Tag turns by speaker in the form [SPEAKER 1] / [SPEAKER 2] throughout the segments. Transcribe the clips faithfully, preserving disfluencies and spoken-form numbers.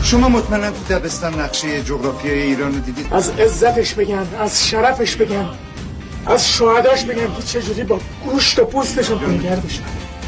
[SPEAKER 1] شما مطمئنا تو دبستان نقشه جغرافیای ایران رو دیدید؟
[SPEAKER 2] از عزتش بگن، از شرفش بگن، از شهداش بگن که چجوری با گوشت و پوستشون نگردشن.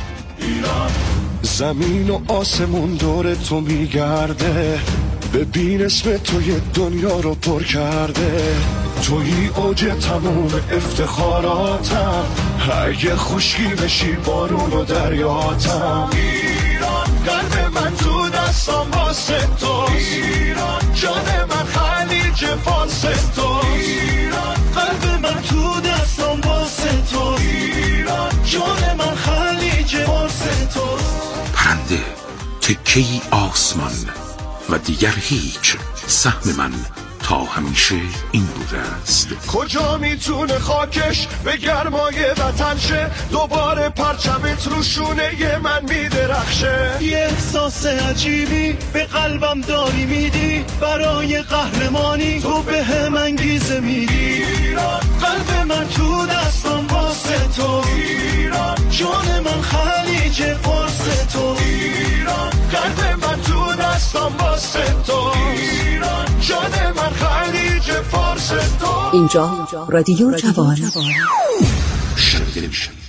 [SPEAKER 3] زمین و آسمون دور تو میگرده، ببین اسم توی دنیا رو پر کرده. توی اوج تموم افتخاراتم، اگه خشکی بشی بارون و دریاتم. ایران قلب من تو دستم واسه توست، ایران جان من خلیج فارس توست، ایران قلب من تو دستم واسه توست، ایران جان من خلیج فارس توست.
[SPEAKER 4] پرنده تکه‌ای آسمان و دیگر هیچ، سهم من تا همیشه این بوده است.
[SPEAKER 3] کجا میتونه خاکش به گرمای وطن شه، دوباره پرچمت رو شونه من میدرخشه. یه احساس عجیبی به قلبم داری میدی، برای قهرمانی تو به هم انگیزه میدی. ایران قلب من تو دستم واسه تو، ایران جان من خلیج فارس تو، ایران قلب من تو دستم واسه تو، ایران جان من خلیج فارس تو.
[SPEAKER 5] اینجا رادیو جوان.
[SPEAKER 4] شنیده نمی‌شوید.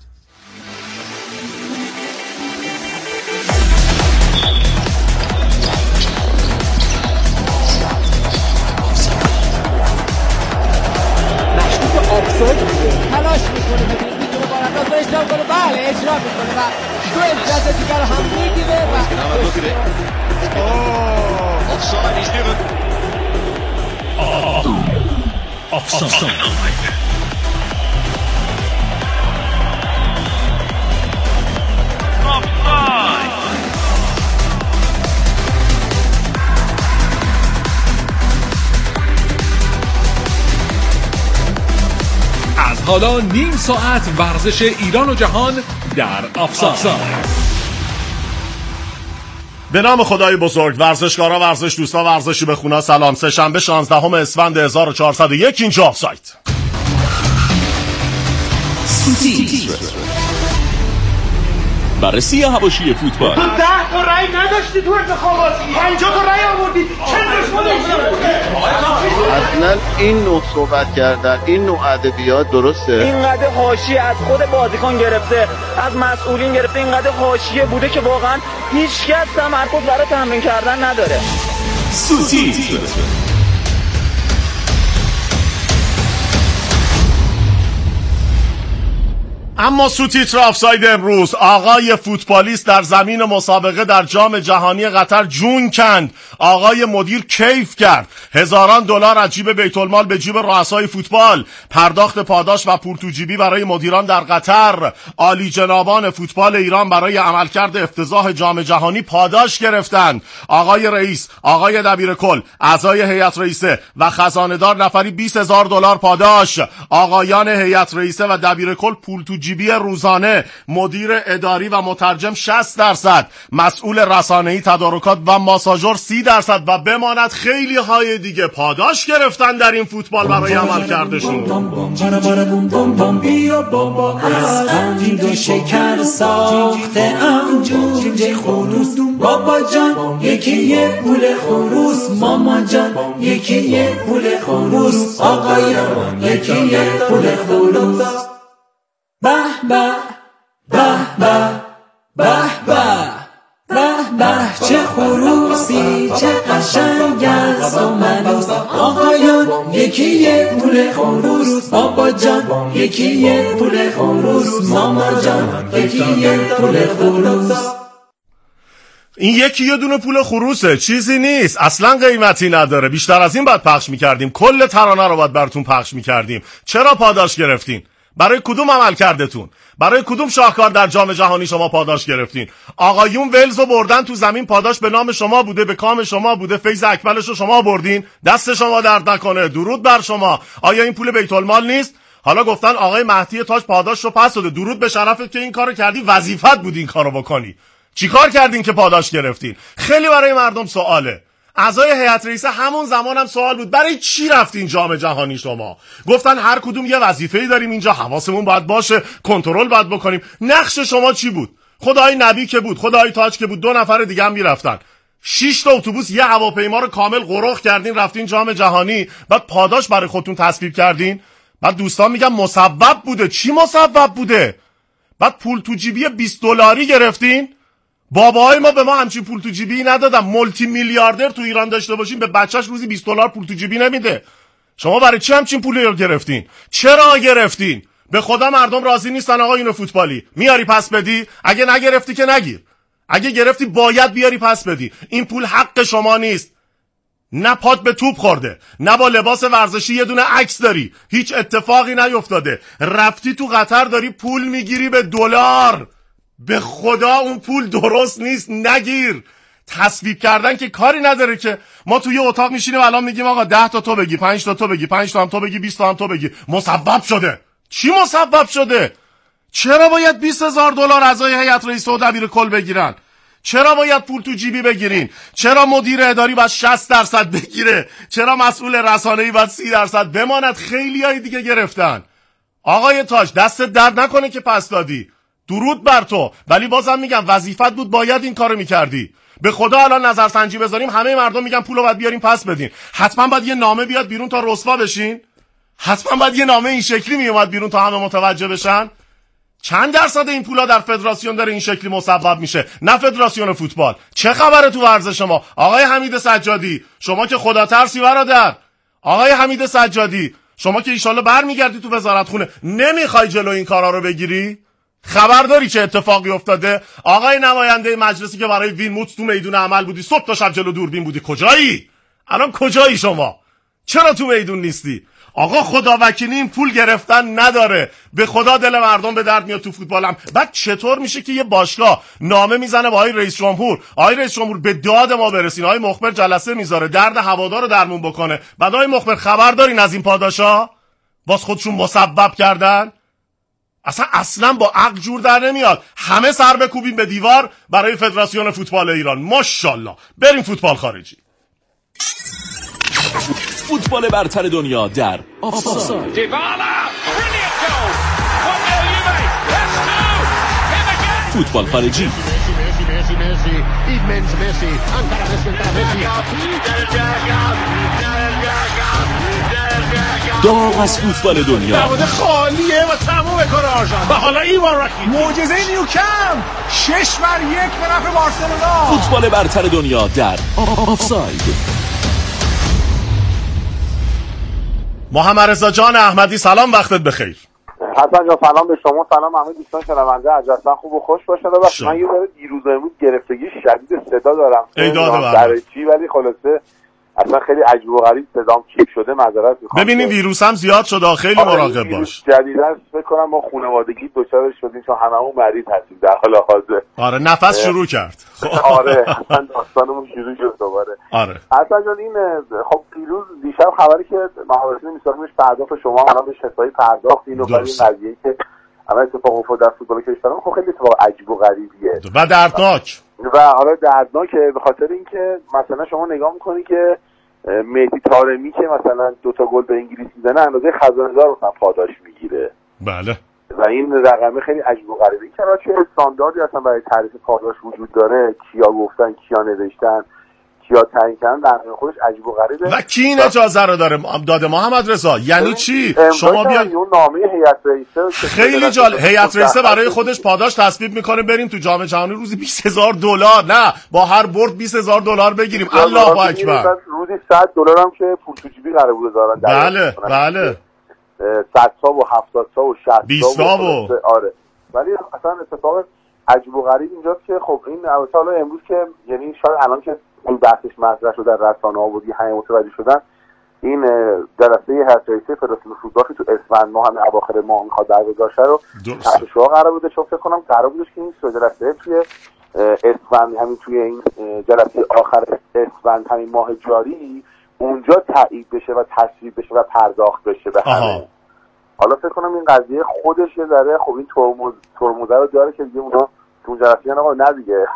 [SPEAKER 6] مشکوک آفساید تلاش میکنه ببینید میتونه بارانداز رو اجرا کنه. بله اجرا میکنه و دو امتیاز دیگر رو هم میگیره و
[SPEAKER 3] آفساید is given.
[SPEAKER 7] Offside. از حالا نیم ساعت ورزش ایران و جهان در آفساید.
[SPEAKER 8] به نام خدای بزرگ. ورزشکارا، ورزش دوستا، ورزشی به خونا سلام. سه شنبه شانزدهم اسفند هزار و چهارصد و یک اینجا آفساید.
[SPEAKER 7] بررسی حواشی فوتبال.
[SPEAKER 2] تو ده تا رأی نداشتی تو انتخابات، پنجاه تا رأی آوردی، چند دشمن
[SPEAKER 9] اصلا این نوع صحبت کردن، این نوع ادبیات درسته؟
[SPEAKER 10] اینقدر حاشیه از خود بازیکن گرفته، از مسئولین گرفته، اینقدر حاشیه بوده که واقعا هیچ کس تمرکز برای تمرین کردن نداره.
[SPEAKER 7] سوتی
[SPEAKER 8] اما سوتیتر آفساید امروز، آقای فوتبالیست در زمین مسابقه در جام جهانی قطر جون کند. آقای مدیر کیف کرد. هزاران دلار از جیب بیت المال به جیب رؤسای فوتبال، پرداخت پاداش و پول تو جیبی برای مدیران در قطر. عالی جنابان فوتبال ایران برای عملکرد افتضاح جام جهانی پاداش گرفتند. آقای رئیس، آقای دبیر کل، اعضای هیئت رئیسه و خزانه‌دار نفری بیست هزار دلار پاداش. آقایان هیئت رئیسه و دبیر کل پول تو جیبی روزانه. مدیر اداری و مترجم شصت درصد، مسئول رسانه‌ای، تدارکات و ماساژور سی درصد و بماند خیلی های دیگه پاداش گرفتن در این فوتبال برای عمل کردشون.
[SPEAKER 11] از قندیل و شکر ساخته ام جوجه خروس، بابا جان یکی یه پول خروس، ماما جان یکی یه پول خروس، آقایان یکی یه پول خروس. به به به به به به به به چه خروسی، چه قشنگ است و ملوس، آقایان یکی یه پول خروس، بابا جان یکی یه پول خروس، ماما جان یکی یه پول خروس.
[SPEAKER 8] این یکی یه دونه پول خروسه، چیزی نیست، اصلا قیمتی نداره. بیشتر از این باید پخش میکردیم، کل ترانه رو باید براتون پخش میکردیم. چرا پاداش گرفتین؟ برای کدوم عمل کردتون؟ برای کدوم شاهکار در جام جهانی شما پاداش گرفتین؟ آقایون ولزو بردن تو زمین، پاداش به نام شما بوده، به کام شما بوده، فیض اکملش رو شما بردین. دست شما درد نکنه، درود بر شما. آیا این پول بیت المال نیست؟ حالا گفتن آقای مهدی تاج پاداش رو پس داده، درود به شرفت که این کارو کردی، وظیفت بود این کارو بکنی. چیکار کردین که پاداش گرفتین؟ خیلی برای مردم سواله. اعضای هیئت رئیسه همون زمان هم سوال بود، برای چی رفتین جام جهانی شما؟ گفتن هر کدوم یه وظیفه‌ای داریم اینجا، حواسمون باید باشه، کنترل باید بکنیم. نقش شما چی بود؟ خدای نبی که بود، خدای تاج که بود، دو نفر دیگه هم میرفتن. شش تا اتوبوس یه هواپیما رو کامل غرق کردین رفتین جام جهانی، بعد پاداش برای خودتون تصویب کردین. بعد دوستان میگن مسبب بوده. چی مسبب بوده؟ بعد پول تو جیبی بیست دلاری گرفتین. باباهای ما به ما همچین پول تو جیبی ندادن. مولتی میلیاردر تو ایران داشته باشین به بچهش روزی بیست دلار پول تو جیبی نمیده. شما برای چی همچین پولی رو گرفتین؟ چرا گرفتین؟ به خدا مردم راضی نیستن آقا اینو فوتبالی. میاری پس بدی؟ اگه نگرفتی که نگیر. اگه گرفتی باید بیاری پس بدی. این پول حق شما نیست. نه پات به توپ خورده، نه با لباس ورزشی یه دونه عکس داری، هیچ اتفاقی نیفتاده، رفتی تو قطر داری پول میگیری به دلار. به خدا اون پول درست نیست، نگیر. تصویب کردن که کاری نداره که. ما توی اتاق میشینیم الان میگیم آقا ده تا تو بگی، پنج تا تو بگی، پنج تا هم تو بگی، بیست تا هم تو بگی. مسبب شده. چی مسبب شده؟ چرا باید بیست هزار دلار اعضای هیئت رئیسه و دبیر کل بگیرن؟ چرا باید پول تو جیبی بگیرین؟ چرا مدیر اداری باید شصت درصد بگیره؟ چرا مسئول رسانه‌ای باید سی درصد بماند؟ خیلیای دیگه گرفتن. آقای تاج دست درد نکنه که پس دادی. درود بر تو، ولی بازم میگم وظیفت بود، باید این کارو میکردی. به خدا الان نظرسنجی بذاریم همه مردم میگن پولو باید بیاریم پس بدین. حتما باید یه نامه بیاد بیرون تا رسوا بشین. حتما باید یه نامه این شکلی میومد بیرون تا همه متوجه بشن. چند درصد این پولا در فدراسیون داره این شکلی مسبب میشه؟ نه فدراسیون فوتبال. چه خبره تو ورزش شما؟ آقای حمید سجادی شما که خدا ترسی برادر. آقای حمید سجادی شما که ایشالله برمیگردی تو وزارت خونه، نمیخوای جلو این کارا رو بگیری؟ خبر داری چه اتفاقی افتاده؟ آقای نماینده مجلسی که برای ویلموتس تو میدون عمل بودی، صبح تا شب جلو دوربین بودی، کجایی؟ الان کجایی شما؟ چرا تو میدون نیستی؟ آقا خدا وکیلی این پول گرفتن نداره. به خدا دل مردم به درد میاد تو فوتبالم. بعد چطور میشه که یه باشگاه نامه میزنه با آقای رئیس جمهور، آقای رئیس جمهور به داد ما برسین، آقای مخبر جلسه میذاره درد هوادار رو درمون بکنه، بعد آقای مخبر خبر دارین از این پاداشا؟ باز خودشون مسبب کردن. اصلا اصلا با عقل جور در نمیاد. همه سر بکوبیم به دیوار برای فدراسیون فوتبال ایران. ماشاءالله. بریم فوتبال خارجی.
[SPEAKER 12] فوتبال برتر دنیا در آفساید. فوتبال خارجی. داغ از فوتبال دنیا.
[SPEAKER 2] دروازه خالیه و تموم کار آرژانتین. و حالا ایوان راکیتیچ معجزه نیوکمپ شش بر یک به نفع بارسلونا.
[SPEAKER 12] فوتبال برتر دنیا در آفساید.
[SPEAKER 8] محمد رضا جان احمدی سلام، وقتت بخیر.
[SPEAKER 13] حسن جان سلام به شما، سلام همه دوستان شنونده. عجبا خوب و خوش باشن. ببخشید من یه ذره دیروز امروز گرفتگی شدید صدا دارم.
[SPEAKER 8] ای داده
[SPEAKER 13] چی، ولی خلاصه اصلا خیلی عجیب و غریب صدام کیپ شده، معذرت میخوام.
[SPEAKER 8] ببینیم ویروس هم زیاد شده، خیلی مراقب باش.
[SPEAKER 13] جدیداً فکر کنم ما خانوادگی دوچار شدیم چون هممون مریض هستیم در حال حاضر.
[SPEAKER 8] آره نفس شروع کرد.
[SPEAKER 13] آره اصلا داستانمون شروع شد دوباره.
[SPEAKER 8] آره
[SPEAKER 13] اصلا جان این خب دیروز دیشب خبری که محاورسین میساقیمش پرداخت شما الان به شفایی پرداخت اینو برای این قضیه که اما اتفاق افتاد در فوتبال کشورمون خب خیلی اتفاق عجیب و غریبیه
[SPEAKER 8] و دردناک
[SPEAKER 13] و حالا دردناکه به خاطر اینکه مثلا شما نگاه میکنی که مهدی طارمی که مثلا دو تا گل به انگلیس میزنه اندازه خزانه‌دار مثلا پاداش میگیره.
[SPEAKER 8] بله.
[SPEAKER 13] و این رقمه خیلی عجیب و غریبه. که چه استانداردی اصلا برای تعریف پاداش وجود داره، کیا گفتن، کیا نوشتن، کیا تعیین کردن، در خودش عجیب و غریبه.
[SPEAKER 8] و کی این اجازه رو داره داده محمد رضا؟ یعنی چی؟ شما بیاید
[SPEAKER 13] اون نامه هیئت رئیسه
[SPEAKER 8] خیلی جالب. هیئت رئیسه برای خودش پاداش تصویب میکنه بریم تو جام جهانی روزی بیست هزار دلار، نه با هر برد بیست هزار دلار بگیریم. الله اکبر.
[SPEAKER 13] روزی صد دلار هم که پول تو جیبی قرار بود بذارن.
[SPEAKER 8] بله بله.
[SPEAKER 13] صد تا و هفتاد تا و شصت
[SPEAKER 8] بیست تا و
[SPEAKER 13] آره. ولی اصلا اتفاق عجیب و غریب اینجاست که خب این حالا امروز که یعنی شاید الان که این بحثش مطرح شده در رسانه‌ها و همه متوجه شدن، این جلسه هیئت رئیسه فدراسیون فوتبال تو اسفند ماه همه اواخر ماه میخواد برگزار شه رو تحت شعار قرار بوده. چون فکر کنم قرار بودش که این جلسه توی اسفند همین توی این جلسه آخر اسفند همین ماه جاری اونجا تایید بشه و تصویب بشه و پرداخت بشه به همه. حالا فکر کنم این قضیه خودش یه ذره خب این ترمز ترمزه رو داره که دیگه اونا تو اون جلسه آقا نه دیگه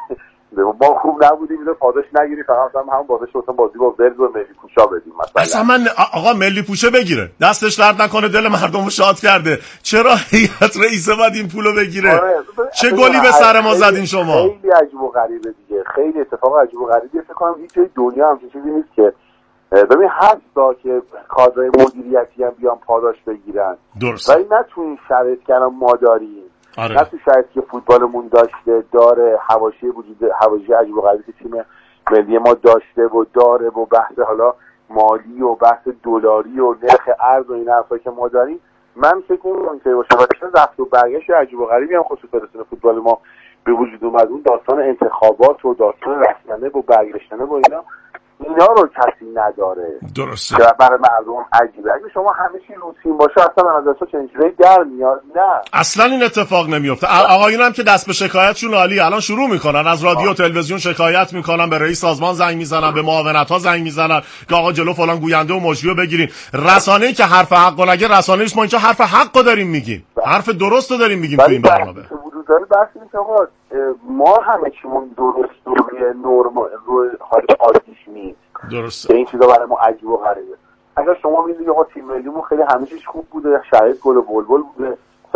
[SPEAKER 13] ما خوب نبودیم اینو پاداش نگیری فقط هم همون بازش واسه بازی با ورد و ملی پوشا بدیم مثلا.
[SPEAKER 8] اصلا من آقا ملی پوشه بگیره دستش درد نکنه دل مردمو شاد کرده. چرا هیئت رئیسه باید این پولو بگیره؟
[SPEAKER 13] آره.
[SPEAKER 8] چه گلی به سر ما زدین شما؟
[SPEAKER 13] خیلی عجیب و غریبه دیگه، خیلی اتفاق عجیب و غریبیه. فکر کنم هیچ جای دنیا همچین چیزی نیست که ببین هستا که کادرهای مدیریتی هم بیان پاداش بگیرن.
[SPEAKER 8] درست.
[SPEAKER 13] ولی نه تو این شرایط که الان ما داریم.
[SPEAKER 8] آره.
[SPEAKER 13] نه تو شرایطی که فوتبالمون داشته داره، حواشی وجود حواشی عجیب و غریبی که تیم ملی ما داشته و داره و بحث حالا مالی و بحث دلاری و نرخ ارز و این حرفا که ما داریم. من فکر نمی‌کنم که باشه واسه رفت و برگشت عجیب و غریبی هم خصوص برسونه فوتبال ما به وجود اومد. اون داستان انتخابات و داستان رفتنه و برگشتنه و اینا اینا رو کسی نداره.
[SPEAKER 8] درسته.
[SPEAKER 13] که برای مردم عجیبه. اگه شما همه چی روتین باشه اصلا از اصلا چنین چیزایی در میاد. نه
[SPEAKER 8] اصلا این اتفاق نمیفته. آقایون هم که دست به شکایتشون عالی الان شروع میکنن از رادیو و تلویزیون شکایت میکنن، به رئیس سازمان زنگ میزنن، به معاونت ها زنگ میزنن که آقا جلو فلان گوینده و مجری رو بگیرین. رسانه‌ای که حرف حقو نگه رسانه‌ای است. ما اینجا حرف حقو داریم میگیم، حرف درست رو داریم میگیم تو این برنامه.
[SPEAKER 13] وجود داره بحث اینه که آقا ما همه چیمون درست و روی نرم روی حال عادیش نیست.
[SPEAKER 8] درسته.
[SPEAKER 13] این چیزا برای ما عجیب و غریبه. اگر شما میگید آقا تیم ملیمون خیلی همه چیز خوب بوده، شرایط گل و بلبل بوده،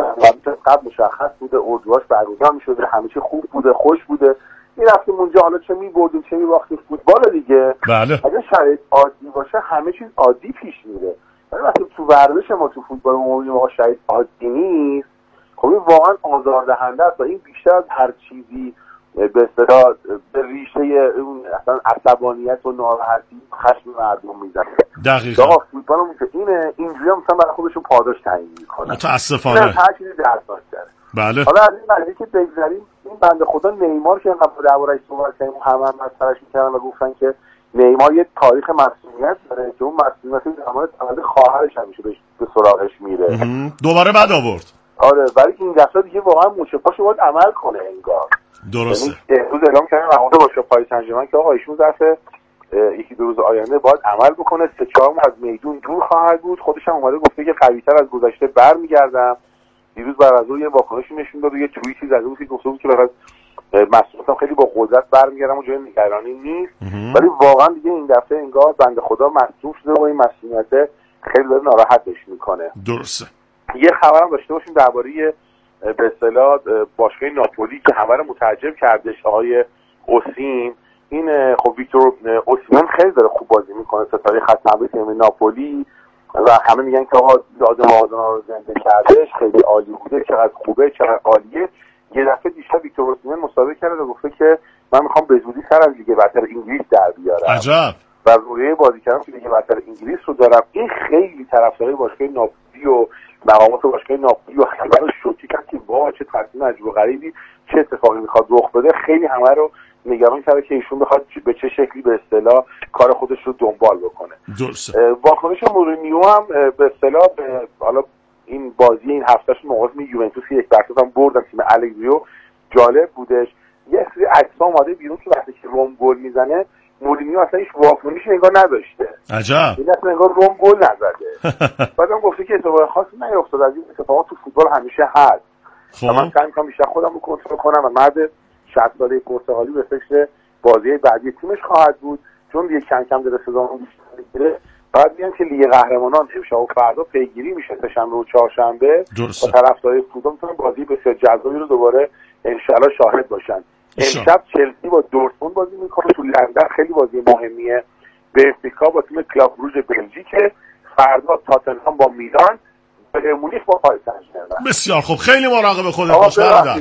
[SPEAKER 13] قبل مشخص بوده، اردوهاش برگزار میشده، همه چیز خوب بوده، خوش بوده، این رفتیم اونجا حالا چه میبردیم چه میباختیم فوتبال دیگه.
[SPEAKER 8] بله.
[SPEAKER 13] اگر شرایط عادی باشه همه چیز عادی پیش میره. ولی وقتی تو ورزش ما تو فوتبال ما میبینیم آقا شرایط عادی نیست، خب این واقعا آزاردهنده است و این بیشتر از هر چیزی به اصطلاح به ریشه اون اصلا عصبانیت و ناراحتی خشم مردم میزنه.
[SPEAKER 8] دقیقاً.
[SPEAKER 13] آقا فوتبالمون که اینه اینجوری هم مثلا برای خودشون پاداش تعیین میکنه.
[SPEAKER 8] متاسفانه.
[SPEAKER 13] هر چیزی درساش داره.
[SPEAKER 8] بله.
[SPEAKER 13] حالا از این قضیه که بگذریم این بنده خدا نیمار که انقدر درباره‌اش صحبت کردیم همه هم مسخره‌اش می‌کردن و گفتن که نیمار یه تاریخ مسئولیت داره که اون مسئولیت زمان تولد خواهرش همیشه به سراغش میره.
[SPEAKER 8] دوباره بعد آورد.
[SPEAKER 13] آره ولی این دفعه دیگه واقعا موشه پاشو باید عمل کنه انگار.
[SPEAKER 8] درسته.
[SPEAKER 13] امروز اعلام کردن محمود باشه پاریس سن ژرمن که آقا ایشون ظرف یکی دو روز آینده باید عمل بکنه. سه چهار ماه از میدون دور خواهد بود. خودش هم اومده گفته که قوی‌تر از گذشته برمیگردم. دیروز بعد از اون یه واکنشی نشون داد و یه توییتی زده بود که گفته بود که بعد مسئولاتم خیلی با قدرت برمیگردم و جای نگرانی نیست. ولی واقعا دیگه این دفعه انگار بنده خدا مصدوم شده و این مسئولیت خیلی داره ناراحتش میکنه.
[SPEAKER 8] درسته.
[SPEAKER 13] یه خبرم داشته باشیم درباره به اصطلاح باشگاه ناپولی که همه رو متعجب کردش آقای اوسیم. این خب ویکتور اوسیمن خیلی داره خوب بازی میکنه، ستاره خط حمله تیم ناپولی و همه میگن که آقا یاد مازونا رو زنده کردش، خیلی عالی بوده، چقدر خوبه، چقدر عالیه. یه دفعه دیشب ویکتور اوسیمن مسابقه کرد و گفته که من میخوام به زودی سر از لیگ برتر انگلیس در بیارم.
[SPEAKER 8] عجب.
[SPEAKER 13] و روی بازی کردن تو لیگ برتر انگلیس رو دارم. این خیلی طرفدارای باشگاه ناپولی و مقامات باشگاه ناپولی و همه رو شوکه کرد که واقعا چه تصمیم عجیب و غریبی چه اتفاقی میخواد رخ بده. خیلی همه رو نگران کرده که ایشون بخواد به چه شکلی به اصطلاح کار خودش رو دنبال بکنه.
[SPEAKER 8] درسته.
[SPEAKER 13] واکنش مورینیو هم به اصطلاح حالا این بازی این هفتهش مقابل یوونتوس یک برکت هم بردن تیم الگریو جالب بودش. یه سری عکس‌ها اومده بیرون که وقتی که روم گل میزنه مورینیو اصلا هیچ واکنشی انگار نداشته.
[SPEAKER 8] عجب.
[SPEAKER 13] این اصلا انگار روم گل نزده. بعدم گفته که اتفاق خاصی نیفتاد، از این اتفاقات تو فوتبال همیشه هست.
[SPEAKER 8] خب
[SPEAKER 13] من سعی می‌کنم بیشتر خودم رو کنترل کنم و مرد شصت ساله پرتغالی به فکر بازی بعدی تیمش خواهد بود چون دیگه کم کم داره صدامون بیشتر میگیره. بعد میگن که لیگ قهرمانان امشب و فردا پیگیری میشه سه‌شنبه و چهارشنبه و طرفدارای فوتبال میتونن بازی بسیار جذابی رو دوباره انشالله شاهد باشن. امشب چلسی با دورتموند بازی میکنه تو لندن، خیلی بازی مهمیه. بنفیکا با تیم کلاب روژ بلژیک، فردا تاتنهام با میلان، بایر مونیخ با پاریس سن ژرمن.
[SPEAKER 8] بسیار خوب. خیلی مراقب خودت باش برادر.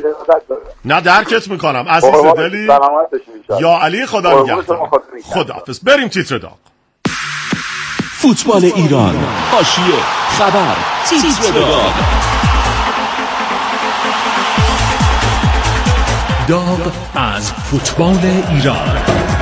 [SPEAKER 8] نه درکت میکنم عزیز دلی. یا علی خدا نگهدار. خداحافظ. بریم تیتر داغ.
[SPEAKER 12] فوتبال ایران، حاشیه، خبر، تیتر داغ.
[SPEAKER 7] داغ از فوتبال ایران.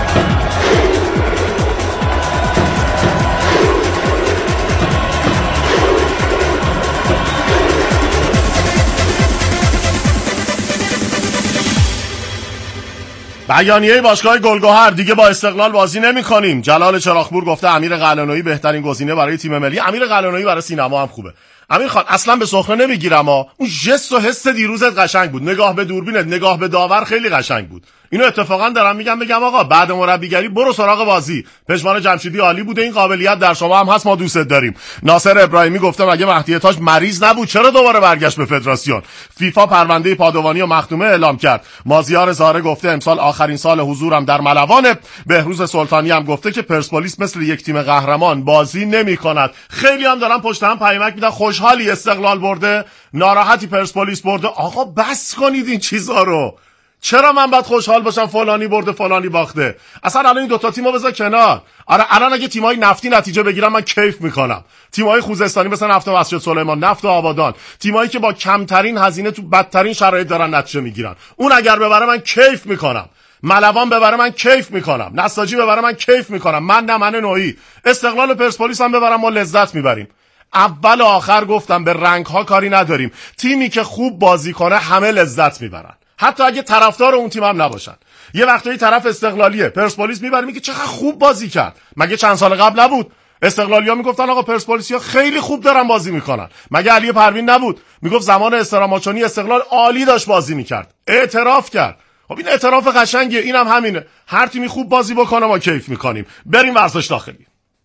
[SPEAKER 8] بیانیه باشگاه گلگهر: دیگه با استقلال بازی نمی‌کنیم. جلال چراغپور گفته امیر قلعه‌نویی بهترین گزینه برای تیم ملی. امیر قلعه‌نویی برای سینما هم خوبه. امیر خان اصلا به سخره نمیگیرم ها، اون ژست و حس دیروزت قشنگ بود، نگاه به دوربینت، نگاه به داور خیلی قشنگ بود. اینو اتفاقا دارم میگم بگم آقا بعد مربیگری برو سراغ بازی. پشمان جمشیدی عالی بوده، این قابلیت در شما هم هست، ما دوستت داریم. ناصر ابراهیمی گفته مگه مهدی تاج مریض نبود چرا دوباره برگشت به فدراسیون؟ فیفا پرونده پادوانی و مختومه اعلام کرد. مازیار زاره گفته امسال آخرین سال حضورم در ملوانه. بهروز سلطانی هم گفته که پرسپولیس مثل یک تیم قهرمان بازی نمی‌کند. خیلی هم دارن پشت هم پیامک میدن خوشحالی استقلال برده، ناراحتی پرسپولیس برده. آقا بس کنید این چیزا رو. چرا من باید خوشحال باشم فلانی برده فلانی باخته؟ اصلا الان این دوتا تیمو بذار کنار. آره الان اگه تیمای نفتی نتیجه بگیرن من کیف میکنم. تیمای خوزستانی مثل نفت مسجد سلیمان، نفت آبادان، تیمایی که با کمترین هزینه تو بدترین شرایط دارن نتیجه میگیرن، اون اگر ببره من کیف میکنم. ملوان ببره من کیف میکنم، نساجی ببره من کیف میکنم. من نه من نوعی. استقلال و پرسپولیس هم ببرم ما لذت میبریم. اول و آخر گفتم به رنگ ها کاری نداریم. تیمی که خوب بازی کنه همه لذت میبرن، حتی اگه طرفدار اون تیم هم نباشن. یه وقتایی طرف استقلالیه پرسپولیس میبره میگه چقدر خوب بازی کرد. مگه چند سال قبل نبود استقلالیا میگفتن آقا پرسپولیسیا خیلی خوب دارن بازی میکنن؟ مگه علی پروین نبود میگفت زمان استراماچونی استقلال عالی داشت بازی میکرد؟ اعتراف کرد. خب این اعتراف قشنگه. اینم هم همینه، هر تیمی خوب بازی بکنه ما کیف میکنیم. بریم ورزش داخلی.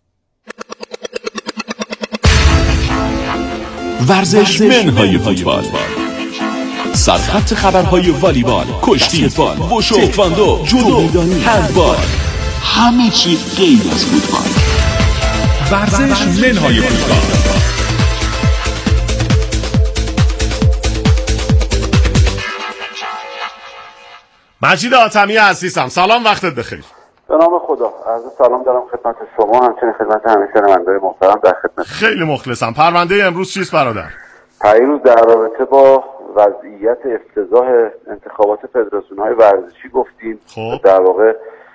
[SPEAKER 12] ورزش منهای فوتبال، سرخط خبرهای والیبال، کشتی فوتبال، وشو، تکواندو، جودو، هندبال، همه چی غیر از فوتبال.
[SPEAKER 7] ورزش منهای فوتبال.
[SPEAKER 8] مجید آتمی عزیزم سلام، وقتت بخیر.
[SPEAKER 13] به نام خدا عرض سلام دارم خدمت شما، همچنین خدمت همه شنونده‌های محترم در خدمت.
[SPEAKER 8] خیلی مخلصم. پرونده امروز چیست برادر؟
[SPEAKER 13] پیروز در رابطه با وضعیت افتضاح انتخابات فدراسیون‌های ورزشی گفتیم.
[SPEAKER 8] خب.
[SPEAKER 13] در واقع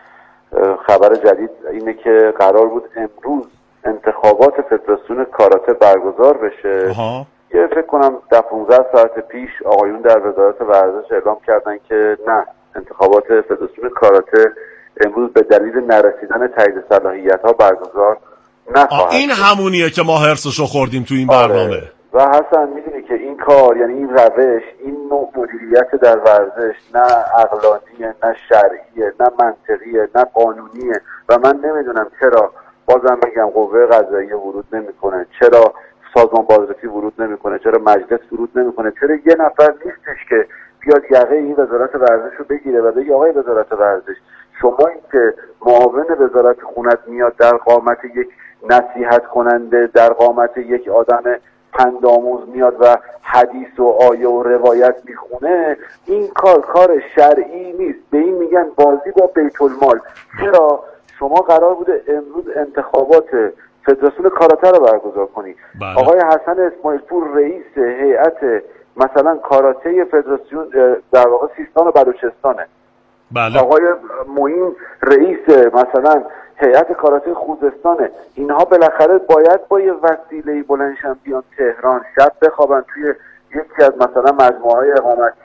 [SPEAKER 13] خبر جدید اینه که قرار بود امروز انتخابات فدراسیون کاراته برگزار بشه.
[SPEAKER 8] آها.
[SPEAKER 13] یه فکر کنم ده پانزده ساعت پیش آقایون در وزارت ورزش اعلام کردن که نه، انتخابات فدراسیون کاراته امروز به دلیل نرسیدن تایید صلاحیت‌ها برگزار نخواهد.
[SPEAKER 8] این همونیه که ما هرسشو خوردیم تو این برنامه.
[SPEAKER 13] آره. و حسن میدونی که این کار، یعنی این روش، این نوع مدیریت در ورزش نه عقلانیه، نه شرعیه، نه منطقیه، نه قانونیه. و من نمیدونم چرا بازم بگم قوه قضاییه ورود نمیکنه، چرا سازمان بازرسی ورود نمیکنه، چرا مجلس ورود نمیکنه، چرا یه نفر نیستش که بیاد یقه این وزارت ورزش رو بگیره و بگه آقای وزارت ورزش شما این که معاون وزارت خونت میاد در قامت یک نصیحت کننده، در قامت یک آدم پندآموز میاد و حدیث و آیه و روایت میخونه، این کار کار شرعی نیست. به این میگن بازی با بیت المال. چرا شما قرار بوده امروز انتخابات فدراسیون کاراته رو برگزار کنی؟
[SPEAKER 8] بله.
[SPEAKER 13] آقای حسن اسماعیل پور رئیس هیئت مثلا کاراته فدراسیون در واقع سیستان و بلوچستانه.
[SPEAKER 8] بله.
[SPEAKER 13] آقای معین رئیس مثلا هیئت کاراته خوزستانه. اینها بالاخره باید با یه وسیله بلندشن بیان تهران، شب بخوابن توی یکی از مثلا مجموعه‌های اقامتی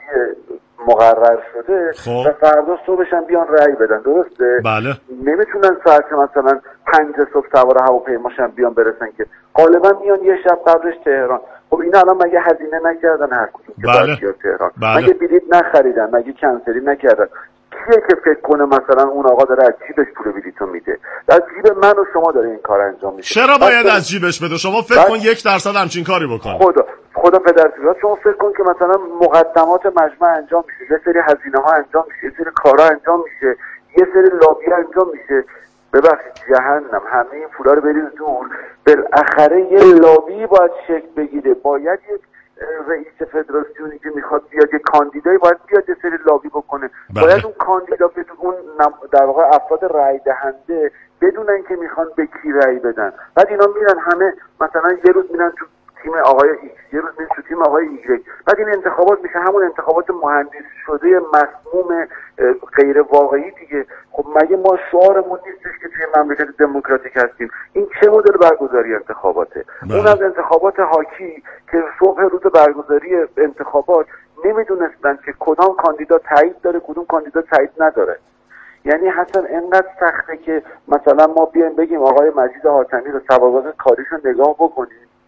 [SPEAKER 13] مقرر شده
[SPEAKER 8] خب.
[SPEAKER 13] و فردا صبحشن بیان رأی بدن. درسته؟
[SPEAKER 8] بله.
[SPEAKER 13] نمیتونن ساعت مثلا پنج صبح سوار هواپیماشن بیان برسن که غالبا میان یه شب قبلش تهران. خب اینا الان مگه هزینه نکردن هر کدوم که
[SPEAKER 8] بله.
[SPEAKER 13] باید بیاد تهران؟
[SPEAKER 8] بله.
[SPEAKER 13] مگه بلیط نخریدن؟ مگه کنسلی نکردن؟ کیه که فکر کنه مثلا اون آقا داره از جیبش پول بلیطو میده؟ از جیب من و شما داره این کار انجام میشه.
[SPEAKER 8] چرا باید از جیبش بده؟ شما فکر کن یک درصد همچین کاری بکنه.
[SPEAKER 13] خدا خدا پدرسوزات شما فکر کن که مثلا مقدمات مجمع انجام میشه، یه سری هزینه ها انجام میشه، یه سری کارا انجام میشه، یه سری لابی انجام میشه. ببخشید جهنم همه این پولا رو بریز دور. بالاخره یه لابی باید شکل بگیره، باید یک رئیس فدراسیونی که میخواد بیاد یه کاندیدایی باید بیاد یه سری لابی بکنه.
[SPEAKER 8] بله.
[SPEAKER 13] باید اون کاندیدا بدون اون در واقع افراد رأی دهنده بدونن که میخوان به کی رأی بدن. بعد اینا میرن همه مثلا یه روز میرن تو تیم آقای ایکس، یه روز میرن تو تیم آقای ایگرگ. بعد این انتخابات میشه همون انتخابات مهندس شده مسموم غیر واقعی دیگه. خب مگه ما شعارمون نیستش که توی مملکت دموکراتیک هستیم؟ این چه مدل برگزاری انتخاباته؟
[SPEAKER 8] بله.
[SPEAKER 13] اون از انتخابات هاکی که صبح روز برگزاری انتخابات نمیدونستن که کدام کاندیدا تایید داره کدوم کاندیدا تایید نداره. یعنی حسن اینقدر سخته که مثلا ما بیایم بگیم آقای مجید حاتمی رو سوابق کاریشو نگاه بکنیم،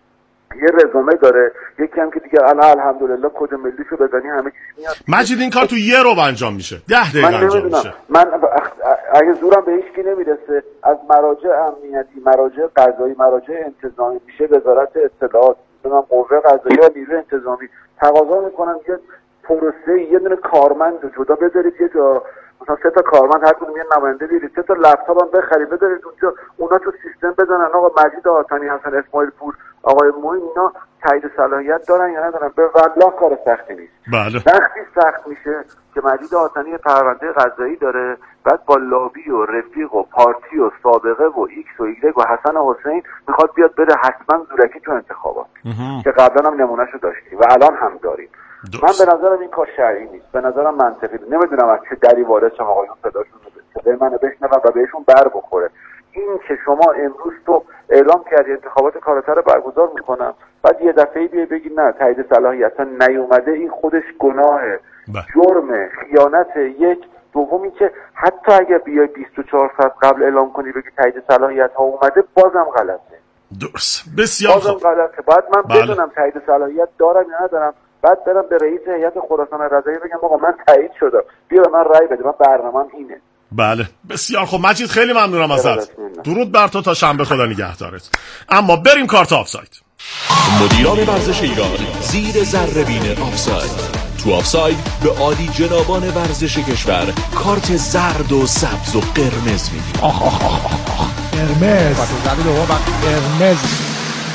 [SPEAKER 13] یه رزومه داره، یکی هم که دیگه الان الحمدلله کد ملیشو بزنی همه چیز میاد.
[SPEAKER 8] مجید این کار تو یه رو انجام میشه، ده دقیقه انجام میشه.
[SPEAKER 13] من اگه زورم به هیچ کی نمیرسه از مراجع امنیتی، مراجع قضایی، مراجع انتظامی میشه، وزارت اطلاعات، مثلا قوه قضاییه و نیروی انتظامی تقاضا میکنم یه پروسه یه دونه کارمند جدا بذارید یه جا، مثلا سه تا کارمند هر کدوم یه نماینده بیارید، سه تا لپتاپ هم بخرید بذارید اونجا، اونا تو سیستم بزنن آقا مجید آتانی، حسن اسماعیل پور، آقای معین اینا تایید صلاحیت دارن یا ندارن. به والله کار سختی نیست.
[SPEAKER 8] بله.
[SPEAKER 13] وقتی سخت میشه که مجید آتانی پرونده قضایی داره، بعد با لابی و رفیق و پارتی و سابقه و ایکس و ایگرگ و حسن و حسین میخواد بیاد بره حتما زورکی تو انتخابات که قبلا هم نمونهشو داشتیم و الان هم داریم. دوست. من به نظرم این کار شرعی نیست، به نظرم منطقی نیست. نمیدونم از چه دری وارد شم آقایون صداشون رو صدای منو بشنون و بهشون بر بخوره. این که شما امروز تو اعلام کردی انتخابات کاراتر رو برگزار میکنم، بعد یه دفعه بیای بگی نه تایید صلاحیت نیومده، این خودش گناهه، جرمه، خیانت. یک دومی که حتی اگه بیای بیست و چهار ساعت قبل اعلام کنی بگی تایید صلاحیت ها اومده، بازم غلطه.
[SPEAKER 8] درست، بسیار
[SPEAKER 13] بازم
[SPEAKER 8] خوب.
[SPEAKER 13] غلطه. باید من
[SPEAKER 8] بله.
[SPEAKER 13] بدونم تایید صلاحیت دارم یا ندارم، بعد برم به رئیس هیئت خراسان رضایی بگم آقا من تایید شدم، بیا من رأی بده، من برنامه‌ام اینه.
[SPEAKER 8] بله بسیار خوب مجید، خیلی ممنونم ازت. درود بر تو، تا شنبه خدا نگهدارت. اما بریم کارت آفساید.
[SPEAKER 12] مدیران ورزش ایران زیر ذره‌بین آفساید. تو آفساید به عالی جنابان ورزش کشور کارت زرد و سبز و قرمز میدیم.
[SPEAKER 2] آخ آخ آخ آخ قرمز قرمز.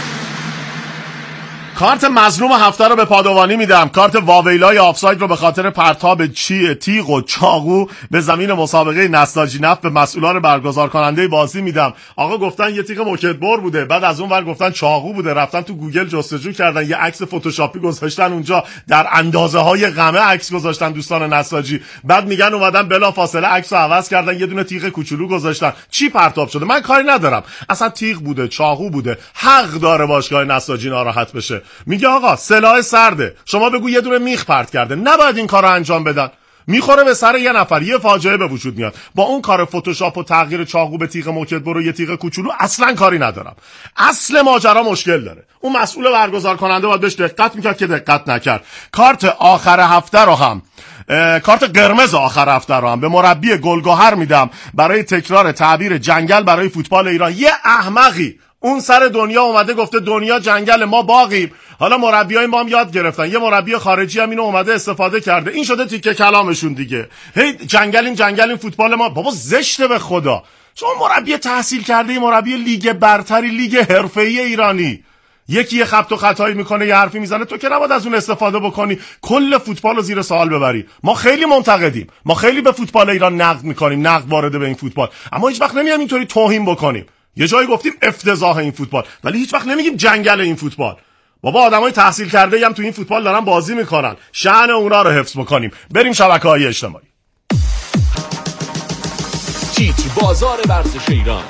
[SPEAKER 8] کارت مظلوم هفته رو به پادوانی میدم. کارت واویلای آفساید رو به خاطر پرتاب چی تیغ و چاقو به زمین مسابقه نساجی نفت به مسئولان برگزار کننده بازی میدم. آقا گفتن یه تیغ موکتبر بوده، بعد از اون ور گفتن چاقو بوده، رفتن تو گوگل جستجو کردن، یه عکس فتوشاپی گذاشتن اونجا، در اندازه های غمه عکس گذاشتن دوستان نساجی، بعد میگن اومدن بلا فاصله عکسو عوض کردن، یه دونه تیغ کوچولو گذاشتن. چی پرتاب شده؟ من کاری ندارم، اصلا تیغ بوده، چاقو بوده، حق داره باشگاه نساجی ناراحت بشه. میگه آقا سلاح سرده، شما بگو یه دونه میخ پرت کرده، نباید این کارو انجام بدن. میخوره به سر یه نفر، یه فاجعه به وجود میاد. با اون کار فتوشاپ و تغییر چاقو به تیغ موکتبر و یه تیغ کوچولو اصلا کاری ندارم. اصل ماجرا مشکل داره. اون مسئول برگزار کننده باید بهش دقت میکرد که دقت نکرد. کارت آخر هفته رو هم کارت قرمز آخر هفته رو هم به مربی گلگهر میدم برای تکرار تعبیر جنگل برای فوتبال ایران. یه احمقی اون سر دنیا اومده گفته دنیا جنگل، ما باغیم. حالا مربیای ما هم یاد گرفتن، یه مربی خارجی هم اینو اومده استفاده کرده، این شده تیکه کلامشون دیگه. هی جنگلیم جنگلیم فوتبال ما. بابا زشته به خدا. شما مربی تحصیل کرده، مربی لیگ برتری، لیگ حرفه‌ای ایرانی، یکی یه خبط و خطایی میکنه، یه حرفی میزنه، تو که نباید از اون استفاده بکنی کل فوتبال رو زیر سوال ببری. ما خیلی منتقدیم، ما خیلی به فوتبال ایران نقد میکنیم، نقد وارد به این فوتبال، اما هیچ وقت نمیام اینطوری توهین بکنیم. یه جایی گفتیم افتضاح این فوتبال، ولی هیچ وقت نمیگیم جنگل این فوتبال. بابا آدمای تحصیل کرده هم تو این فوتبال دارن بازی میکنن، شأن اونا رو حفظ بکنیم. بریم شبکه‌های اجتماعی.
[SPEAKER 12] تیتر بازار ورزش ایران.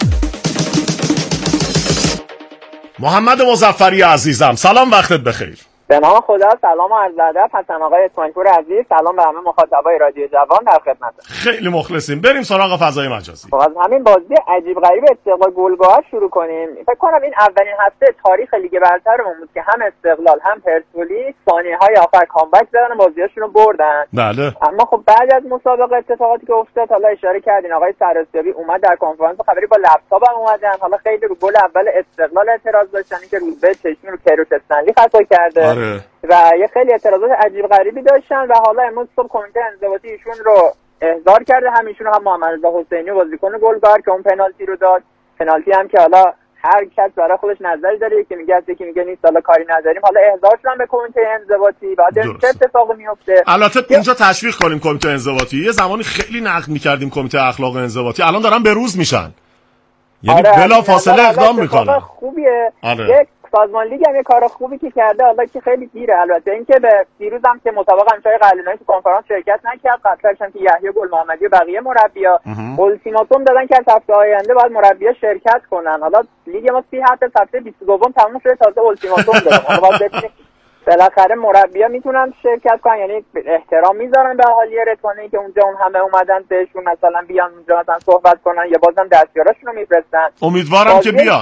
[SPEAKER 8] محمد مظفری عزیزم سلام، وقتت بخیر.
[SPEAKER 10] به نام خدا، سلام و عرض ادب. حسن آقای اسماعیلپور عزیز، سلام به همه مخاطبای رادیو جوان، در خدمتم.
[SPEAKER 8] خیلی مخلصیم. بریم سراغ فضای مجازی.
[SPEAKER 10] خب از همین بازی عجیب غریب استقلال گلگهر شروع کنیم. فکر کنم این اولین هفته تاریخ لیگ برترمون بود که هم استقلال هم پرسپولیس ثانیه‌های آخر کامبک زدن و بازیاشون رو بردن.
[SPEAKER 8] بله.
[SPEAKER 10] اما خب بعد از مسابقه اتفاقاتی که افتاد، حالا اشاره کردین آقای سراسیابی اومد در کنفرانس خبری با لپتاپ هم اومدن، حالا خیلی رو گل اول استقلال اعتراض داشتن که روزبه چشمی رو کیروش استنلی خطا کرده.
[SPEAKER 8] آره.
[SPEAKER 10] و یه خیلی اعتراضات عجیب غریبی داشتن و حالا امروز صبح کمیته انضباطی ایشون رو احضار کرده، همیشون هم محمد رضا حسینی بازیکن گلگهر که اون پنالتی رو داد. پنالتی هم که حالا هر کس برای خودش نظری داره، یکی میگه است، یکی میگه نیست، حالا کاری نداریم. حالا احضار شدن به کمیته انضباطی، بعد چه اتفاقی میفته؟
[SPEAKER 8] البته اینجا تشویق کنیم کمیته انضباطی. یه زمانی خیلی نقد می‌کردیم کمیته اخلاق انضباطی، الان دارن به روز میشن، یعنی
[SPEAKER 10] آره
[SPEAKER 8] بلا فاصله اقدام میکنن.
[SPEAKER 10] خوبیه.
[SPEAKER 8] آره.
[SPEAKER 10] یک سازمان لیگ هم یه کار خوبی که کرده، حالا که خیلی دیره. البته اینکه به دیروز هم که مسابقه همچای قلعه‌نویی تو کنفرانس شرکت نکرد، قطعاً هم که یحیی گل محمدی و بقیه مربی‌ها اولتیماتوم دادن که از هفته آینده باید مربی‌ها شرکت کنن. حالا لیگ ما سی هفته هفته بیست و دو تموم شده، تازه اولتیماتوم دادن. حالا باید ببینیم بالاخره مربی‌ها میتونن شرکت کنن، یعنی احترام میذارن به اهالی رسانه‌ای که اونجا اون همه اومدن بهشون مثلا بیان اونجا مثلا صحبت کنن، یا بازم دستیاراشون رو میفرستن.
[SPEAKER 8] امیدوارم که بیان.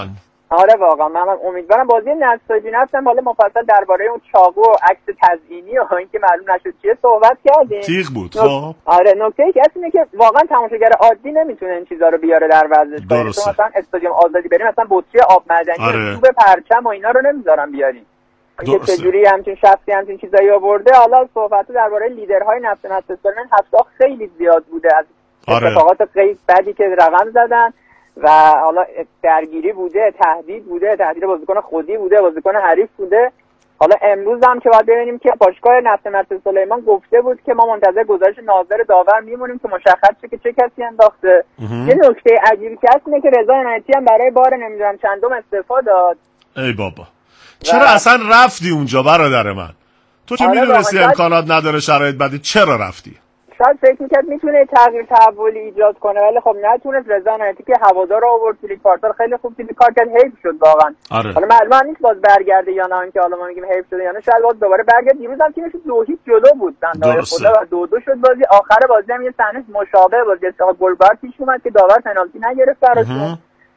[SPEAKER 10] آره واقعا من امیدوارم بازی نساجی نفتم حالا مفصل درباره اون چاقو و عکس تزیینی و اینکه معلوم نشد چیه صحبت کردیم.
[SPEAKER 8] تیغ بود.
[SPEAKER 10] نک...
[SPEAKER 8] خب
[SPEAKER 10] آره نکته ای که اینه که واقعا تماشاگر عادی نمیتونه این چیزا رو بیاره در ورزشگاه. مثلا استادیوم آزادی بریم مثلا بطری آب معدنی
[SPEAKER 8] آره.
[SPEAKER 10] و چوب پرچم و اینا رو نمیذارن بیاریم. که چجوری همچین شخصی همچین چیزایی آورده. حالا صحبت درباره لیدرهای نفت نفت هفته خیلی زیاد بوده از
[SPEAKER 8] آره.
[SPEAKER 10] اتفاقات خیلی بدی که رقم زدن و حالا درگیری بوده، تهدید بوده، تهدید بازیکن خودی بوده، بازیکن حریف بوده. حالا امروز هم که باید ببینیم که باشگاه نفت نفت سلیمان گفته بود که ما منتظر گزارش ناظر داور میمونیم که مشخص شه که چه کسی انداخته. یه نکته عجیبی که هست اینه که رضا عنایتی هم برای بار نمیدونم چندم استعفا داد.
[SPEAKER 8] ای بابا چرا اصلا رفتی اونجا برادر من؟ تو که
[SPEAKER 10] آره
[SPEAKER 8] میدونستی امکانات نداره شرایط بدی چرا رفتی؟
[SPEAKER 10] شاید فکر میکرد میتونه تغییر تحولی ایجاد کنه ولی خب نتونست. رضا عنایتی که هوادار آورد توی کارتر خیلی خوب توی کار کرد، حیف شد واقعا.
[SPEAKER 8] آره.
[SPEAKER 10] حالا معلومه نیست باز برگرده یا نه، اینکه حالا ما میگیم حیف شده یا نه، شاید باز دوباره برگرده. دیروز هم تیمش دو هیچ جلو بود بنده خدا و دو دو شد بازی. آخر بازی هم یه صحنه مشابه بازی استقلال گلبر پیش اومد که داور پنالتی نگرفت براشون.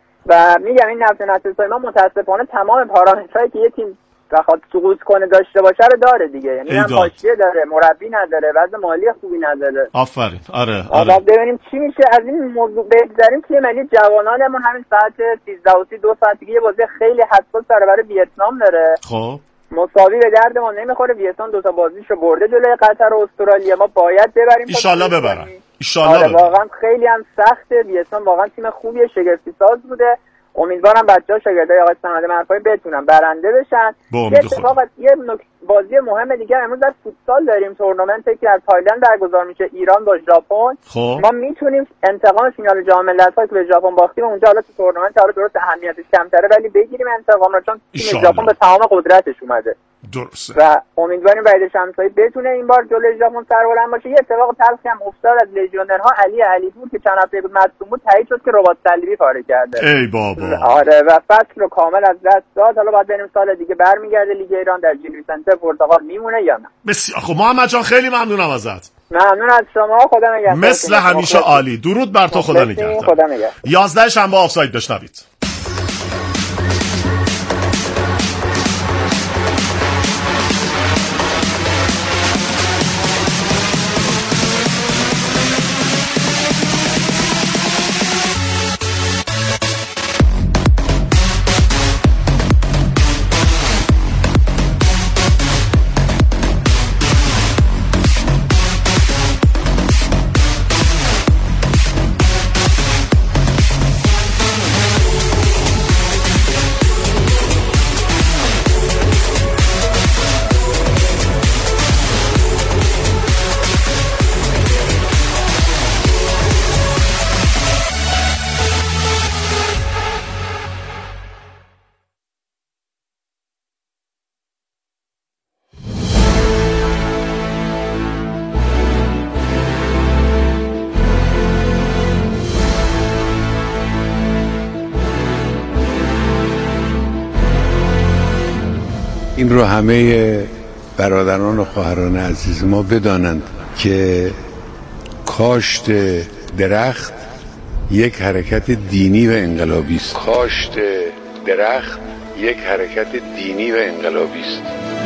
[SPEAKER 10] و میگم این نفت نفت ما متاسفانه تمام پارامترهایی که یه تیم بخواد سقوط کنه داشته باشه رو داره دیگه. یعنی هم حاشیه داره، مربی نداره، وضع مالی خوبی نداره.
[SPEAKER 8] آفرین. آره
[SPEAKER 10] آره. بعد ببینیم چی میشه. از این موضوع بگذریم تیم ملی جوانانمون همین ساعت سیزده و سی دو ساعت دیگه یه بازی خیلی حساس برای ویتنام داره.
[SPEAKER 8] خب
[SPEAKER 10] مساوی به درد ما نمیخوره. ویتنام دو تا بازیشو برده جلوی قطر و استرالیا. ما باید ببریم.
[SPEAKER 8] ان شاءالله ببرن. ان شاءالله.
[SPEAKER 10] آره واقعا خیلی هم سخته. ویتنام واقعا تیم خوبیه، شگفتی ساز بوده. امیدوارم بچه‌ها شاگردای آقای صمد مرفایی بتونن برنده بشن.
[SPEAKER 8] یه اتفاق
[SPEAKER 10] یه بازی مهم دیگه امروز در فوتسال داریم، تورنمنتی که در تایلند برگزار میشه، ایران با ژاپن.
[SPEAKER 8] خب
[SPEAKER 10] ما میتونیم انتقام فینال جام ملت‌ها که به ژاپن باختیم اونجا، حالا تو تورنمنت حالا درست اهمیتش کمتره ولی بگیریم انتقام رو، چون تیم ژاپن به تمام قدرتش اومده.
[SPEAKER 8] درسته.
[SPEAKER 10] و امیدواریم وحید شمسایی بتونه این بار جلوی ژاپن سربلند باشه. یه اتفاق تلخی هم افتاد از لژیونرها علی علیپور که چند هفته بود مصدوم بود، تایید شد که ربات صلیبی پاره کرده.
[SPEAKER 8] ای بابا.
[SPEAKER 10] آره و فصل رو کامل از دست داد. حالا باید ببینیم سال دیگه برمیگرده لیگ ایران در جیل ویسنته پرتغال میمونه یا نه.
[SPEAKER 8] بسیار خب محمد جان خیلی ممنونم ازت.
[SPEAKER 10] ممنون از شما. خدا نگهدار.
[SPEAKER 8] مثل همیشه عالی. درود بر تو. خدا نگهدار.
[SPEAKER 10] خدا نگهدار.
[SPEAKER 8] یازده شنبه آفساید بشنوید.
[SPEAKER 14] این رو همه برادران و خواهران عزیز ما بدانند که کاشت درخت یک حرکت دینی و انقلابی است. کاشت درخت یک حرکت دینی و انقلابی است.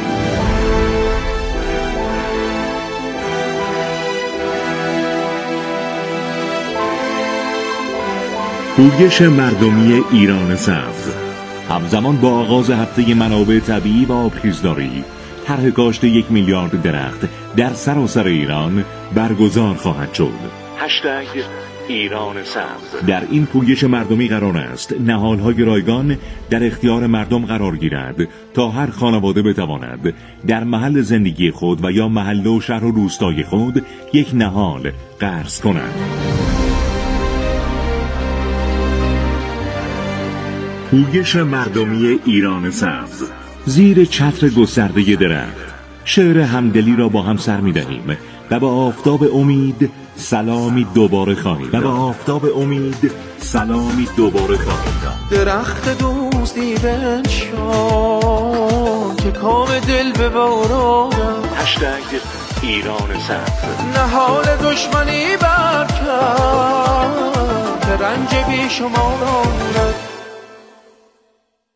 [SPEAKER 15] پویش مردمی ایران سبز همزمان با آغاز هفته منابع طبیعی و آبخیزداری، طرح کاشت یک میلیارد درخت در سراسر ایران برگزار خواهد شد. هشتگ ایران سبز. در این پویش مردمی قرار است نهال‌های رایگان در اختیار مردم قرار گیرد تا هر خانواده بتواند در محل زندگی خود و یا محله و شهر و روستای خود یک نهال قرض کند. پویش مردمی ایران سبز زیر چتر گسترده درخت، شعر همدلی را با هم سر می‌دهیم و با آفتاب امید سلامی دوباره خواهیم و با آفتاب امید سلامی دوباره خواهیم.
[SPEAKER 3] درخت دوستی بنشان که کام دل به بارانم.
[SPEAKER 15] هشتگ ایران سبز.
[SPEAKER 3] نهال دشمنی برکن که رنج بی شما دارد.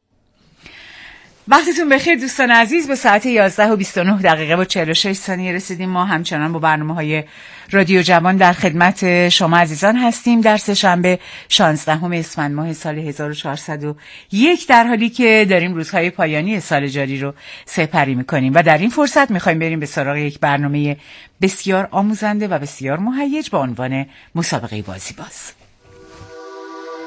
[SPEAKER 16] وقتتون بخیر دوستان عزیز. به ساعت یازده و بیست و نه دقیقه و چهل و شش ثانیه رسیدیم. ما همچنان با برنامه‌های رادیو جوان در خدمت شما عزیزان هستیم در سه شنبه شانزدهم اسفند ماه سال هزار و چهارصد و یک، در حالی که داریم روزهای پایانی سال جاری رو سپری می‌کنیم و در این فرصت می‌خوایم بریم به سراغ یک برنامه بسیار آموزنده و بسیار مهیج با عنوان مسابقه بازی باز.